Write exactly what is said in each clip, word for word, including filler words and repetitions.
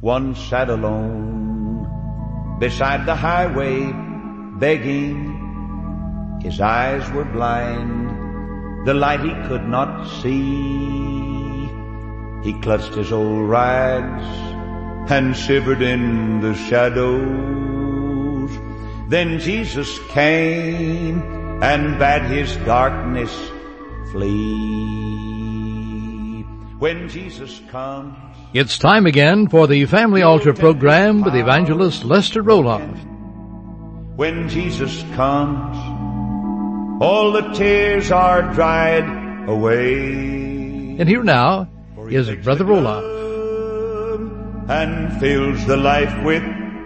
once sat alone beside the highway begging. His eyes were blind, the light he could not see. He clutched his old rags and shivered in the shadows. Then Jesus came and bade his darkness flee. When Jesus comes, it's time again for the Family Altar program with evangelist Lester Roloff. When Jesus comes, all the tears are dried away. And here now is Brother Roloff. And fills the life with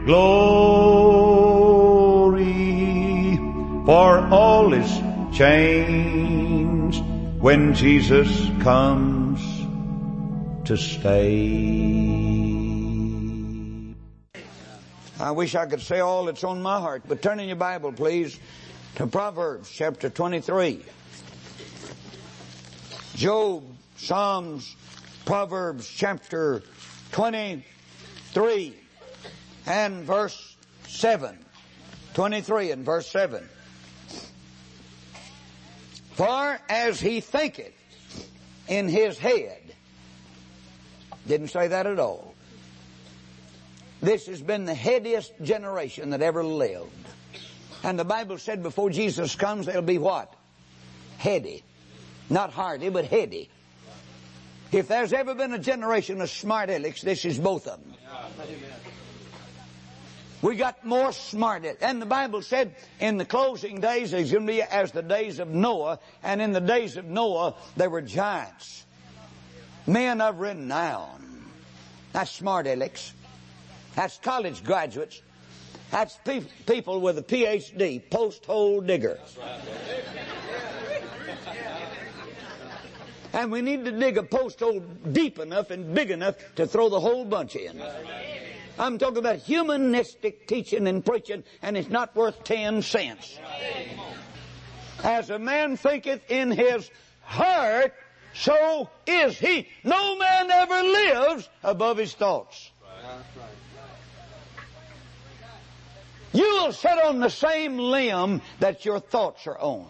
glory. For all is changed when Jesus comes to stay. I wish I could say all that's on my heart, but turn in your Bible, please, to Proverbs chapter twenty-three. Job, Psalms, Proverbs chapter twenty-three and verse seven. twenty-three and verse seven. For as he thinketh in his head, didn't say that at all. This has been the headiest generation that ever lived. And the Bible said before Jesus comes, they'll be what? Heady. Not hardy, but heady. If there's ever been a generation of smart alecks, this is both of them. We got more smart alecks. And the Bible said in the closing days, it's going to be as the days of Noah. And in the days of Noah, there were giants. Men of renown. That's smart alecks. That's college graduates. That's pe- people with a P H D, post-hole digger. And we need to dig a post hole deep enough and big enough to throw the whole bunch in. I'm talking about humanistic teaching and preaching, and it's not worth ten cents. As a man thinketh in his heart, so is he. No man ever lives above his thoughts. You will sit on the same limb that your thoughts are on.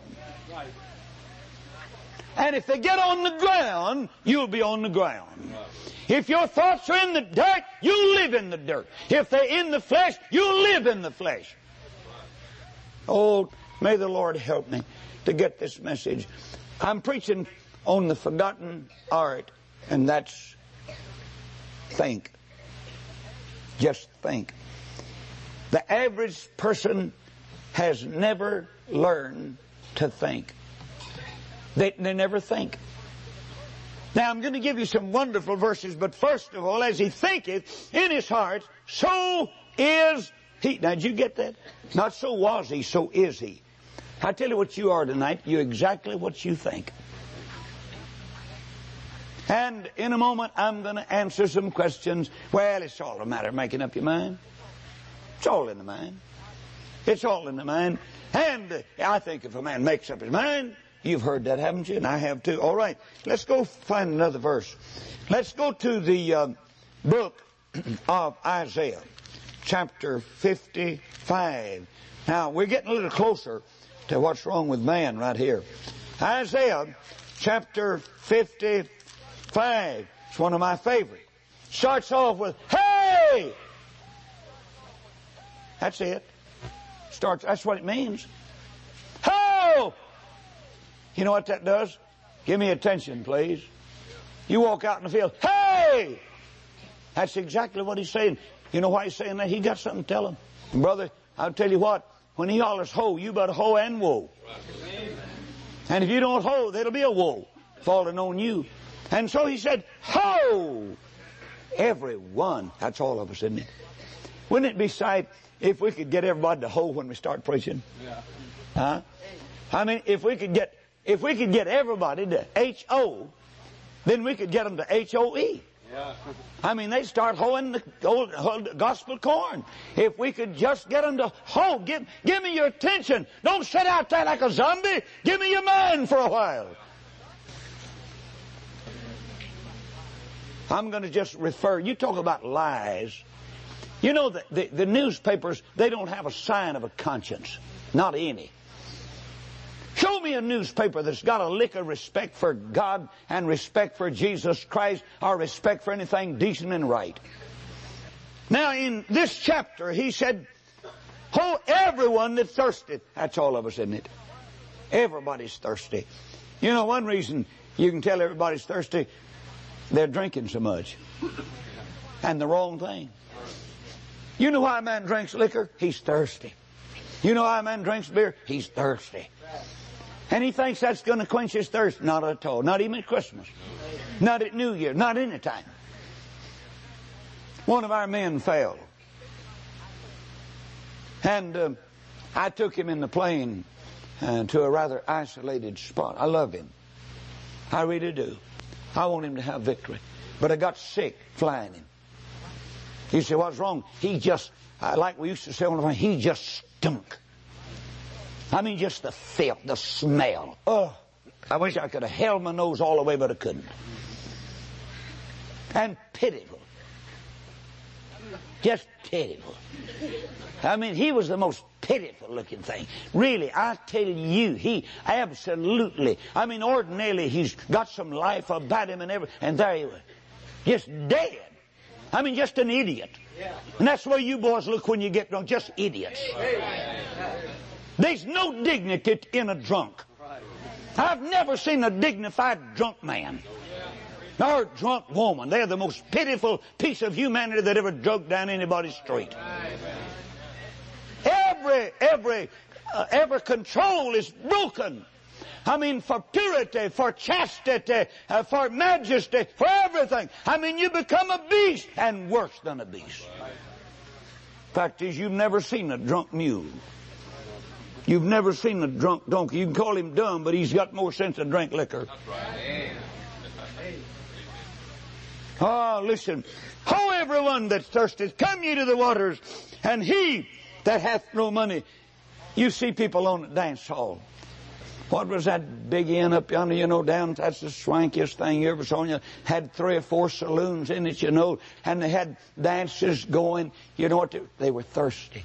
And if they get on the ground, you'll be on the ground. If your thoughts are in the dirt, you live in the dirt. If they're in the flesh, you live in the flesh. Oh, may the Lord help me to get this message. I'm preaching on the forgotten art, and that's think. Just think. The average person has never learned to think. They, they never think. Now I'm going to give you some wonderful verses, but first of all, as he thinketh in his heart, so is he. Now did you get that? Not so was he, so is he. I tell you what you are tonight. You're exactly what you think. And in a moment I'm going to answer some questions. Well, it's all a matter of making up your mind. It's all in the mind. It's all in the mind. And uh, I think if a man makes up his mind, you've heard that, haven't you? And I have too. All right, let's go find another verse. Let's go to the uh, book of Isaiah, chapter fifty-five. Now, we're getting a little closer to what's wrong with man right here. Isaiah, chapter fifty-five. It's one of my favorite. Starts off with, hey! That's it. Starts. That's what it means. Ho! You know what that does? Give me attention, please. You walk out in the field. Hey! That's exactly what he's saying. You know why he's saying that? He got something to tell him. And brother, I'll tell you what. When he hollers ho, you better ho and woe. And if you don't ho, there'll be a woe falling on you. And so he said, ho! Everyone. That's all of us, isn't it? Wouldn't it be sight if we could get everybody to ho when we start preaching? Yeah. Huh? I mean, if we could get if we could get everybody to H O, then we could get them to H O E. Yeah. I mean, they start hoeing the old, old gospel corn. If we could just get them to ho, give give me your attention. Don't sit out there like a zombie. Give me your mind for a while. I'm going to just refer. You talk about lies. You know, the, the, the newspapers, they don't have a sign of a conscience. Not any. Show me a newspaper that's got a lick of respect for God and respect for Jesus Christ or respect for anything decent and right. Now, in this chapter, he said, oh, everyone that thirsteth. That's all of us, isn't it? Everybody's thirsty. You know, one reason you can tell everybody's thirsty, they're drinking so much. And the wrong thing. You know why a man drinks liquor? He's thirsty. You know why a man drinks beer? He's thirsty. And he thinks that's going to quench his thirst. Not at all. Not even at Christmas. Not at New Year. Not any time. One of our men fell. And uh, I took him in the plane uh, to a rather isolated spot. I love him. I really do. I want him to have victory. But I got sick flying him. You say, what's wrong? He just, uh, like we used to say on the phone, he just stunk. I mean, just the filth, the smell. Oh, I wish I could have held my nose all the way, but I couldn't. And pitiful. Just pitiful. I mean, he was the most pitiful looking thing. Really, I tell you, he absolutely, I mean, ordinarily he's got some life about him and everything, and there he was. Just dead. I mean, just an idiot. And that's the way you boys look when you get drunk, just idiots. There's no dignity in a drunk. I've never seen a dignified drunk man. Or drunk woman. They're the most pitiful piece of humanity that ever drug down anybody's street. Every, every, uh, every control is broken. I mean, for purity, for chastity, uh, for majesty, for everything. I mean, you become a beast, and worse than a beast. Fact is, you've never seen a drunk mule. You've never seen a drunk donkey. You can call him dumb, but he's got more sense to drink liquor. Oh, listen. Ho, everyone that thirsteth, come ye to the waters, and he that hath no money. You see people on the dance hall. What was that big inn up yonder, you know, down? That's the swankiest thing you ever saw. You had three or four saloons in it, you know, and they had dances going. You know what? They, they were thirsty.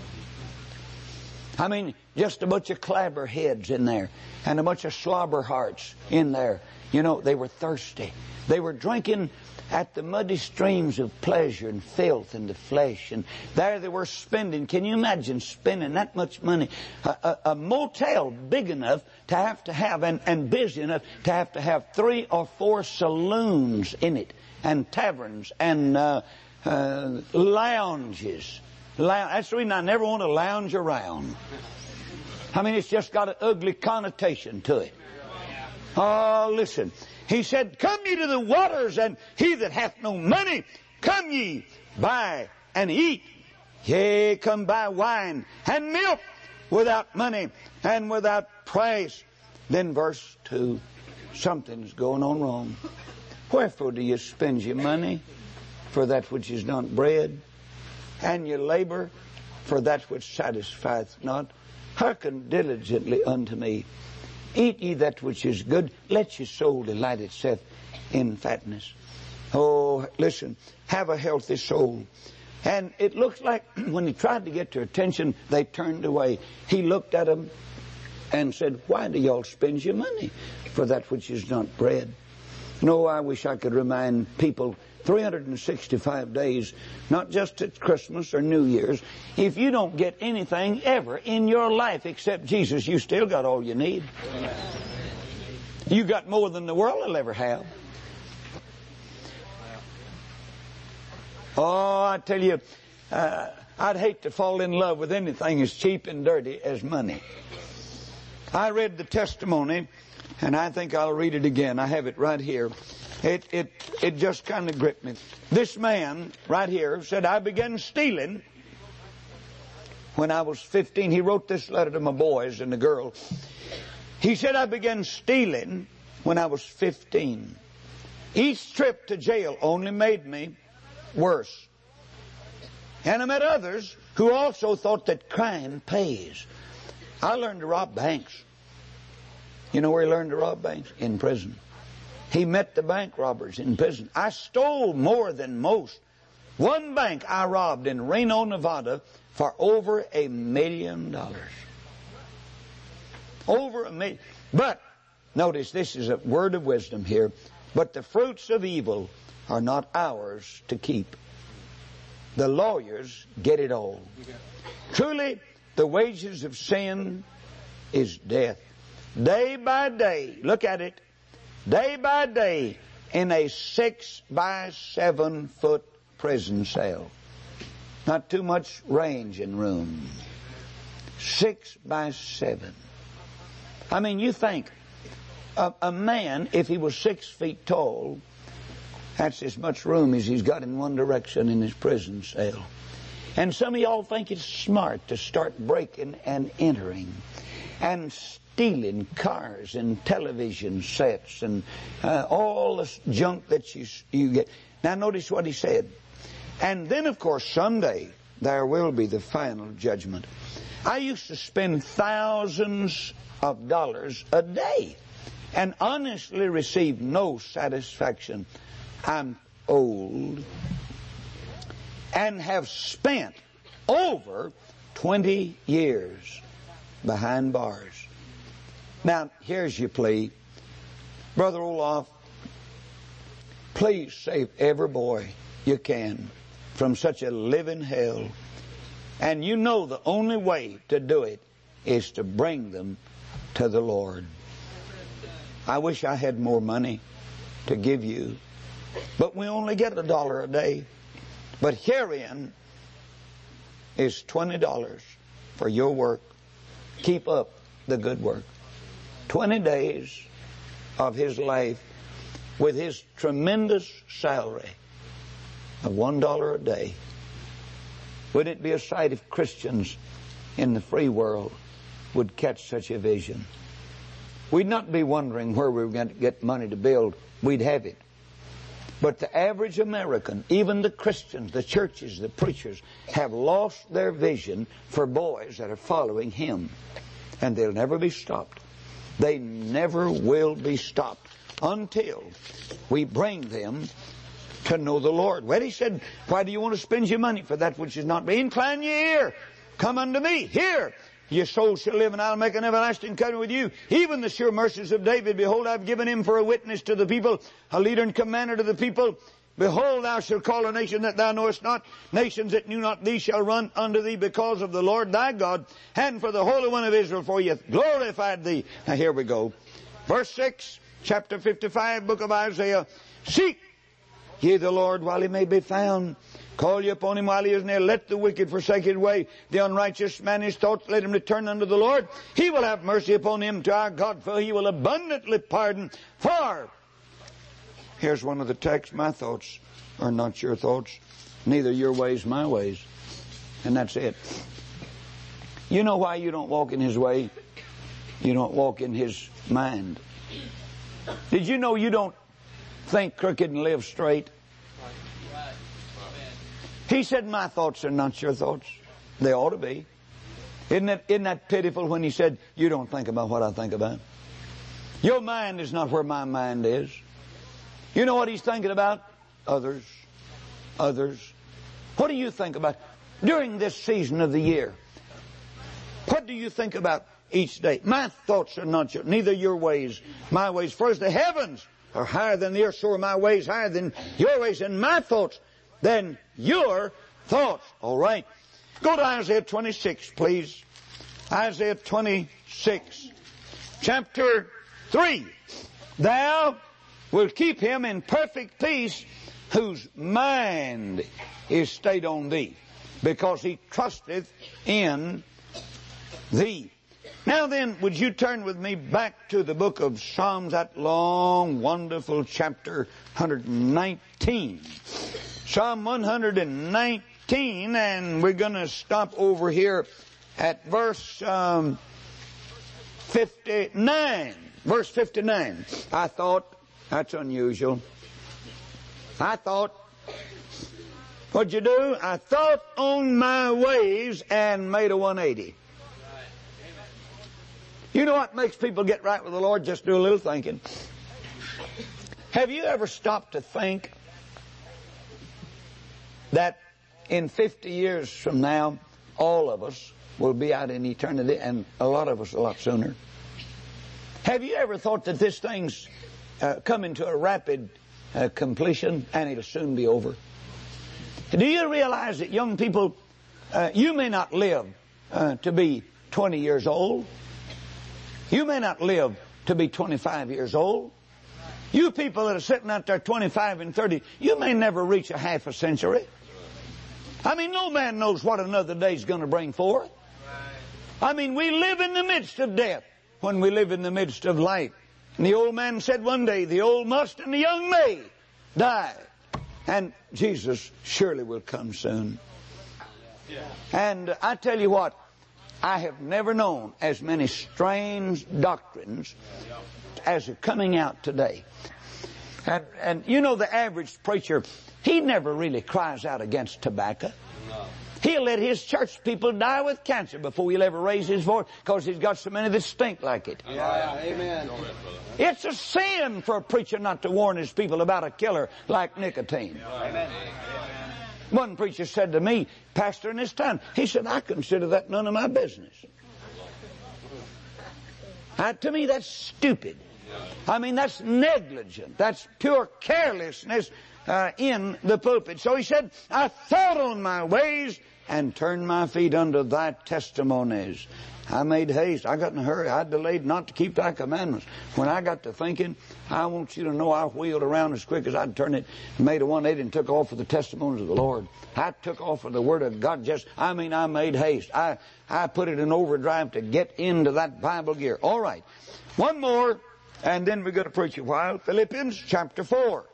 I mean, just a bunch of clabber heads in there and a bunch of slobber hearts in there. You know, they were thirsty. They were drinking at the muddy streams of pleasure and filth and the flesh. And there they were spending. Can you imagine spending that much money? A, a, a motel big enough to have to have, and, and busy enough to have to have three or four saloons in it, and taverns, and uh, uh, lounges. Lounge. That's the reason I never want to lounge around. I mean, it's just got an ugly connotation to it. Oh, listen. He said, come ye to the waters, and he that hath no money, come ye, buy and eat. Yea, come buy wine and milk without money and without price. Then verse two, something's going on wrong. Wherefore do you spend your money for that which is not bread, and your labor for that which satisfieth not? Hearken diligently unto me. Eat ye that which is good. Let your soul delight itself in fatness. Oh, listen, have a healthy soul. And it looks like when he tried to get their attention, they turned away. He looked at them and said, why do y'all spend your money for that which is not bread? No, I wish I could remind people three hundred sixty-five days, not just at Christmas or New Year's. If you don't get anything ever in your life except Jesus, you still got all you need. You got more than the world will ever have. Oh, I tell you, uh, I'd hate to fall in love with anything as cheap and dirty as money. I read the testimony, and I think I'll read it again. I have it right here. It it it just kind of gripped me. This man right here said, I began stealing when I was fifteen. He wrote this letter to my boys and the girl. He said, I began stealing when I was fifteen. Each trip to jail only made me worse. And I met others who also thought that crime pays. I learned to rob banks. You know where he learned to rob banks? In prison. He met the bank robbers in prison. I stole more than most. One bank I robbed in Reno, Nevada for over a million dollars. Over a million. But, notice this is a word of wisdom here. But the fruits of evil are not ours to keep. The lawyers get it all. Truly, the wages of sin is death. Day by day, look at it, day by day in a six by seven foot prison cell. Not too much range in room. Six by seven. I mean, you think, a, a man, if he was six feet tall, that's as much room as he's got in one direction in his prison cell. And some of y'all think it's smart to start breaking and entering and stealing cars and television sets and uh, all this junk that you, you get. Now notice what he said. And then, of course, someday there will be the final judgment. I used to spend thousands of dollars a day and honestly receive no satisfaction. I'm old and have spent over twenty years behind bars. Now, here's your plea. Brother Olaf, please save every boy you can from such a living hell. And you know the only way to do it is to bring them to the Lord. I wish I had more money to give you, but we only get a dollar a day. But herein is twenty dollars for your work. Keep up the good work. Twenty days of his life with his tremendous salary of one dollar a day. Wouldn't it be a sight if Christians in the free world would catch such a vision? We'd not be wondering where we were going to get money to build. We'd have it. But the average American, even the Christians, the churches, the preachers, have lost their vision for boys that are following him. And they'll never be stopped. They never will be stopped until we bring them to know the Lord. Well, he said, why do you want to spend your money for that which is not me? Incline your ear. Come unto me. Here. Your soul shall live, and I'll make an everlasting covenant with you. Even the sure mercies of David, behold, I've given him for a witness to the people, a leader and commander to the people. Behold, thou shalt call a nation that thou knowest not. Nations that knew not thee shall run unto thee because of the Lord thy God, and for the Holy One of Israel, for he hath glorified thee. Now here we go. Verse six, chapter fifty-five, book of Isaiah. Seek ye the Lord while he may be found. Call ye upon him while he is near. Let the wicked forsake his way. The unrighteous man his thoughts, let him return unto the Lord. He will have mercy upon him, to our God, for he will abundantly pardon. For, here's one of the texts, my thoughts are not your thoughts, neither your ways my ways. And that's it. You know why you don't walk in his way? You don't walk in his mind. Did you know you don't think crooked and live straight? He said, my thoughts are not your thoughts. They ought to be. Isn't that, isn't that pitiful when he said, you don't think about what I think about? Your mind is not where my mind is. You know what he's thinking about? Others. Others. What do you think about during this season of the year? What do you think about each day? My thoughts are not your, neither your ways, my ways. For as the heavens are higher than the earth, so are my ways higher than your ways, and my thoughts than your thoughts. All right. Go to Isaiah twenty-six, please. Isaiah twenty-six, chapter three. Thou wilt keep him in perfect peace whose mind is stayed on thee, because he trusteth in thee. Now then, would you turn with me back to the book of Psalms, that long, wonderful chapter one nineteen. Psalm one nineteen, and we're going to stop over here at verse um, fifty-nine. Verse fifty-nine. I thought, that's unusual. I thought, what'd you do? I thought on my ways and made a one eighty. You know what makes people get right with the Lord? Just do a little thinking. Have you ever stopped to think that in fifty years from now, all of us will be out in eternity, and a lot of us a lot sooner? Have you ever thought that this thing's uh, coming to a rapid uh, completion and it'll soon be over? Do you realize that young people, uh, you may not live uh, to be twenty years old. You may not live to be twenty-five years old. You people that are sitting out there twenty-five and thirty, you may never reach a half a century. I mean, no man knows what another day's going to bring forth. I mean, we live in the midst of death when we live in the midst of light. And the old man said one day, the old must and the young may die. And Jesus surely will come soon. And I tell you what, I have never known as many strange doctrines as are coming out today. And, and you know, the average preacher, he never really cries out against tobacco. He'll let his church people die with cancer before he'll ever raise his voice, because he's got so many that stink like it. Yeah, amen. It's a sin for a preacher not to warn his people about a killer like nicotine. Amen. One preacher said to me, pastor in this town, he said, I consider that none of my business. Uh, to me, that's stupid. I mean, that's negligent. That's pure carelessness uh, in the pulpit. So he said, I thought on my ways and turned my feet unto thy testimonies. I made haste. I got in a hurry. I delayed not to keep thy commandments. When I got to thinking, I want you to know I wheeled around as quick as I'd turn it, made a one eighty and took off with the testimonies of the Lord. I took off with the word of God. Just, I mean, I made haste. I, I put it in overdrive to get into that Bible gear. All right. One more, and then we're going to preach a while. Philippians chapter four.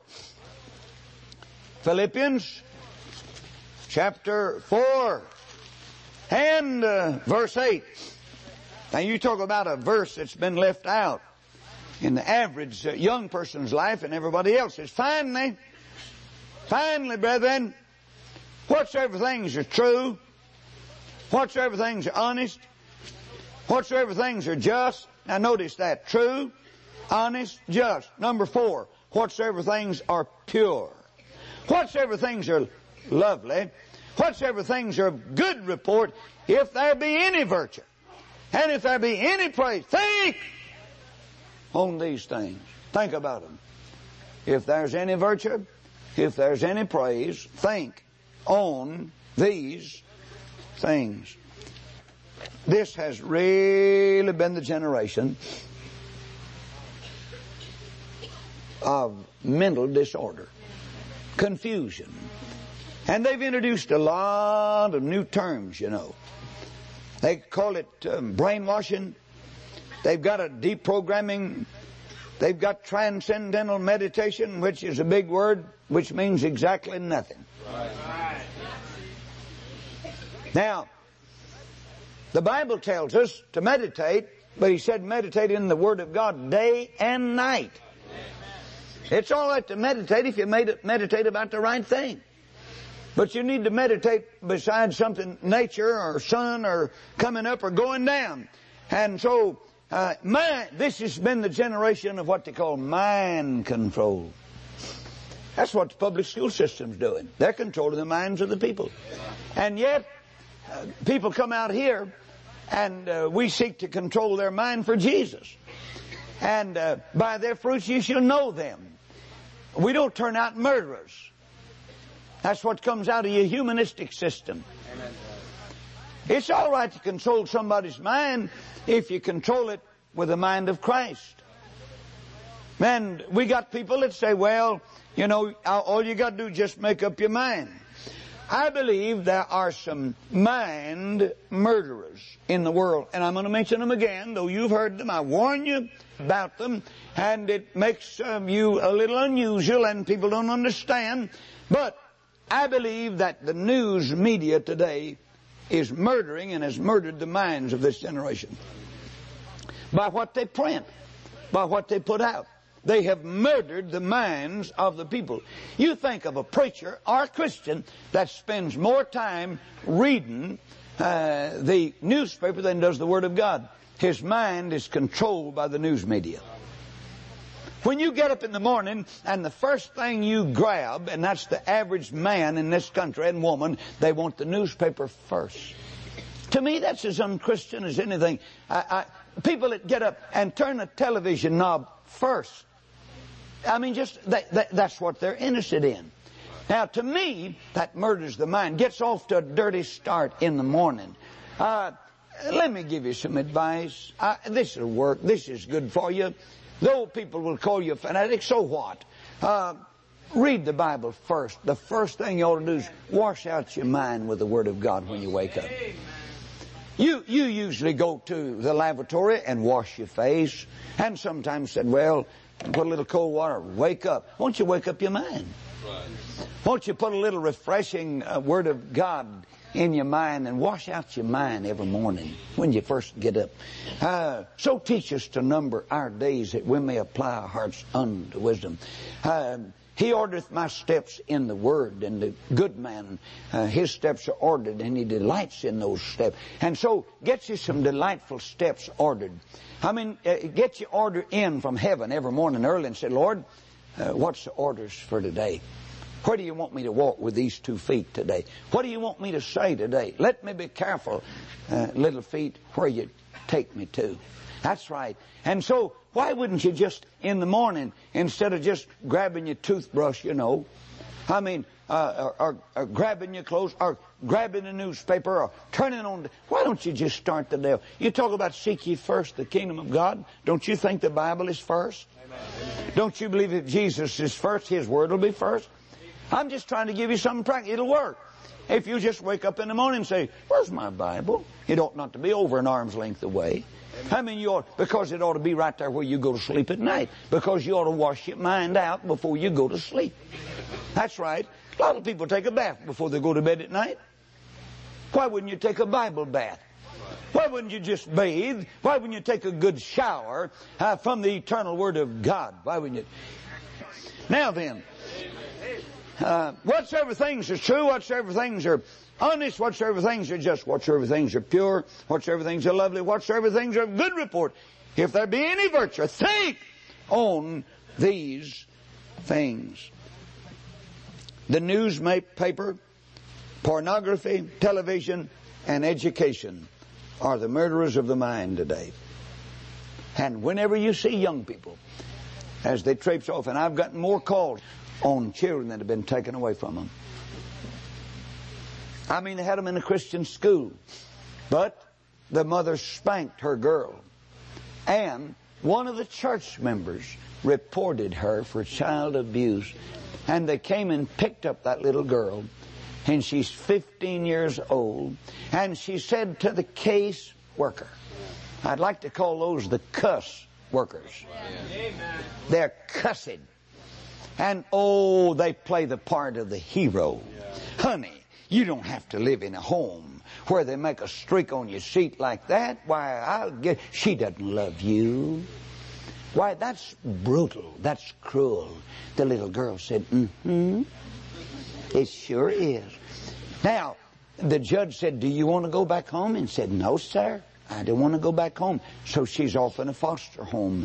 Philippians chapter four. And uh, verse eight. Now you talk about a verse that's been left out in the average uh, young person's life and everybody else's. Finally, finally, brethren, whatsoever things are true, whatsoever things are honest, whatsoever things are just. Now notice that. True, honest, just. Number four, whatsoever things are pure. Whatsoever things are lovely, whatsoever things are of good report, if there be any virtue, and if there be any praise, think on these things. Think about them. If there's any virtue, if there's any praise, think on these things. This has really been the generation of mental disorder, confusion. And they've introduced a lot of new terms, you know. They call it um, brainwashing. They've got a deprogramming. They've got transcendental meditation, which is a big word, which means exactly nothing. Right. Now, the Bible tells us to meditate, but he said meditate in the Word of God day and night. It's all right to meditate if you made it, meditate about the right thing. But you need to meditate beside something, nature or sun or coming up or going down. And so, uh, mind, this has been the generation of what they call mind control. That's what the public school system's doing. They're controlling the minds of the people. And yet, uh, people come out here and uh, we seek to control their mind for Jesus. And uh, by their fruits you shall know them. We don't turn out murderers. That's what comes out of your humanistic system. Amen. It's all right to control somebody's mind if you control it with the mind of Christ. Man, we got people that say, well, you know, all you got to do is just make up your mind. I believe there are some mind murderers in the world. And I'm going to mention them again, though you've heard them. I warn you about them. And it makes um, you a little unusual and people don't understand. But I believe that the news media today is murdering and has murdered the minds of this generation. By what they print, by what they put out. They have murdered the minds of the people. You think of a preacher or a Christian that spends more time reading uh, the newspaper than does the Word of God. His mind is controlled by the news media. When you get up in the morning and the first thing you grab, and that's the average man in this country and woman, they want the newspaper first. To me, that's as unchristian as anything. I, I, people that get up and turn the television knob first. I mean, just that, that, that's what they're interested in. Now, to me, that murders the mind, gets off to a dirty start in the morning. Uh, let me give you some advice. Uh, this will work. This is good for you. Though people will call you a fanatic, so what? Uh, read the Bible first. The first thing you ought to do is wash out your mind with the Word of God when you wake up. You you usually go to the lavatory and wash your face, and sometimes said, well, put a little cold water, wake up. Won't you wake up your mind? Won't you put a little refreshing uh, Word of God in your mind and wash out your mind every morning when you first get up. Uh, so teach us to number our days that we may apply our hearts unto wisdom. Uh, he ordereth my steps in the Word, and the good man, uh, his steps are ordered, and he delights in those steps. And so get you some delightful steps ordered. I mean, uh, get your order in from heaven every morning early and say, Lord, uh, what's the orders for today? Where do you want me to walk with these two feet today? What do you want me to say today? Let me be careful, uh, little feet, where you take me to. That's right. And so, why wouldn't you just, in the morning, instead of just grabbing your toothbrush, you know, I mean, uh, or, or, or grabbing your clothes, or grabbing a newspaper, or turning on, the, why don't you just start the day? You talk about seek ye first the kingdom of God. Don't you think the Bible is first? Amen. Don't you believe that Jesus is first? His Word will be first? I'm just trying to give you something practical. It'll work. If you just wake up in the morning and say, where's my Bible? It ought not to be over an arm's length away. I mean, you ought, because it ought to be right there where you go to sleep at night. Because you ought to wash your mind out before you go to sleep. That's right. A lot of people take a bath before they go to bed at night. Why wouldn't you take a Bible bath? Why wouldn't you just bathe? Why wouldn't you take a good shower uh, from the eternal Word of God? Why wouldn't you? Now then, Uh, whatsoever things are true, whatsoever things are honest, whatsoever things are just, whatsoever things are pure, whatsoever things are lovely, whatsoever things are of good report, if there be any virtue, think on these things. The newspaper, pornography, television, and education are the murderers of the mind today. And whenever you see young people, as they traipse off, and I've gotten more calls on children that have been taken away from them. I mean, they had them in a Christian school, but the mother spanked her girl, and one of the church members reported her for child abuse, and they came and picked up that little girl, and she's fifteen years old, and she said to the case worker, I'd like to call those the cuss workers. They're cussing. And, oh, they play the part of the hero. Yeah. Honey, you don't have to live in a home where they make a streak on your seat like that. Why, I'll get... She doesn't love you. Why, that's brutal. That's cruel. The little girl said, mm-hmm. It sure is. Now, the judge said, do you want to go back home? And said, no, sir. I don't want to go back home. So she's off in a foster home.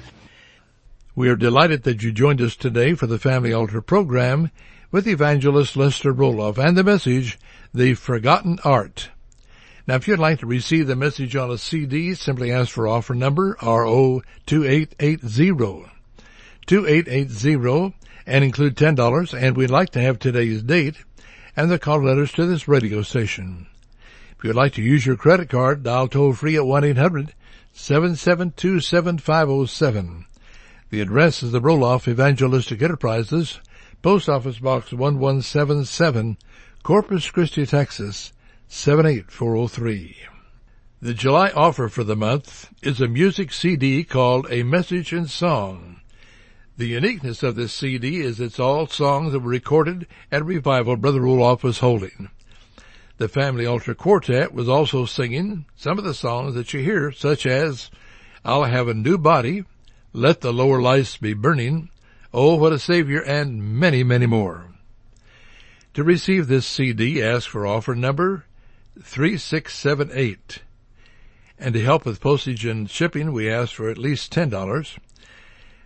We are delighted that you joined us today for the Family Altar program with Evangelist Lester Roloff and the message, The Forgotten Art. Now, if you'd like to receive the message on a C D, simply ask for offer number R O two eight eight zero, two eight eight zero, and include ten dollars, and we'd like to have today's date and the call letters to this radio station. If you'd like to use your credit card, dial toll-free at one eight hundred seven seven two seven five zero seven. The address is the Roloff Evangelistic Enterprises, Post Office Box one one seven seven, Corpus Christi, Texas, seven eight four zero three. The July offer for the month is a music C D called A Message in Song. The uniqueness of this C D is it's all songs that were recorded at a revival Brother Roloff was holding. The Family Altar Quartet was also singing some of the songs that you hear, such as I'll Have a New Body, Let the Lower Lights Be Burning, Oh, What a Savior, and many, many more. To receive this C D, ask for offer number three six seven eight. And to help with postage and shipping, we ask for at least ten dollars.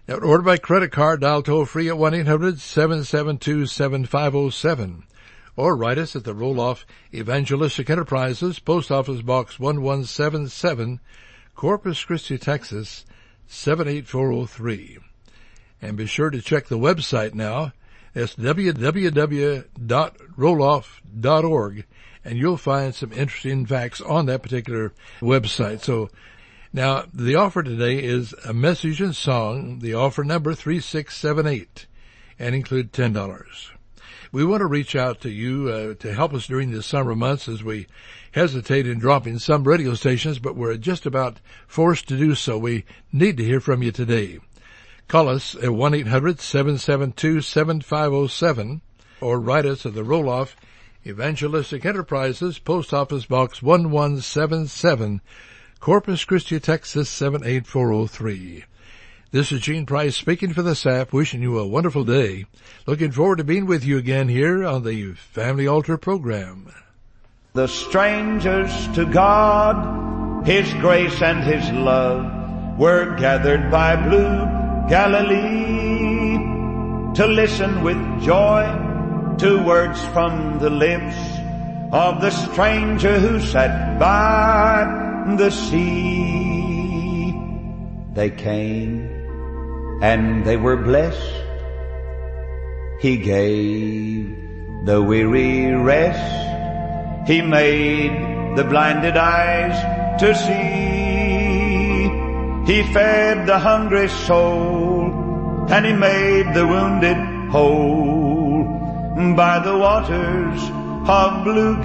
Now, order by credit card, dial toll free at one eight hundred seven seven two seven five zero seven. Or write us at the Roloff Evangelistic Enterprises, Post Office Box one one seven seven, Corpus Christi, Texas, seven eight four zero three. And be sure to check the website now. It's w w w dot roloff dot org, and you'll find some interesting facts on that particular website. So now the offer today is a message and song, the offer number three six seven eight, and include ten dollars. We want to reach out to you uh, to help us during the summer months as we hesitate in dropping some radio stations, but we're just about forced to do so. We need to hear from you today. Call us at one eight hundred seven seven two seven five zero seven or write us at the Roloff Evangelistic Enterprises, Post Office Box one one seven seven, Corpus Christi, Texas seven eight four zero three. This is Gene Price speaking for the staff, wishing you a wonderful day. Looking forward to being with you again here on the Family Altar program. The strangers to God, His grace and His love were gathered by blue Galilee to listen with joy to words from the lips of the stranger who sat by the sea. They came and they were blessed. He gave the weary rest. He made the blinded eyes to see. He fed the hungry soul, and He made the wounded whole by the waters of blue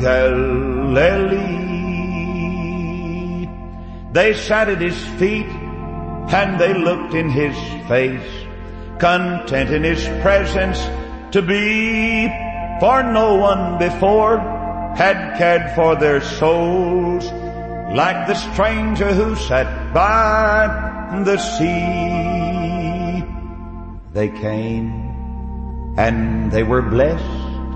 Galilee. They sat at His feet, and they looked in His face, content in His presence to be, for no one before had cared for their souls like the stranger who sat by the sea. They came and they were blessed.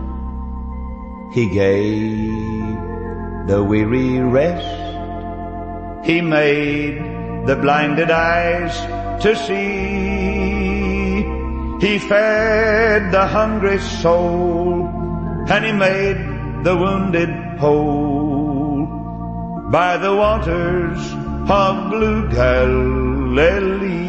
He gave the weary rest. He made the blinded eyes to see. He fed the hungry soul, and He made the wounded whole by the waters of blue Galilee.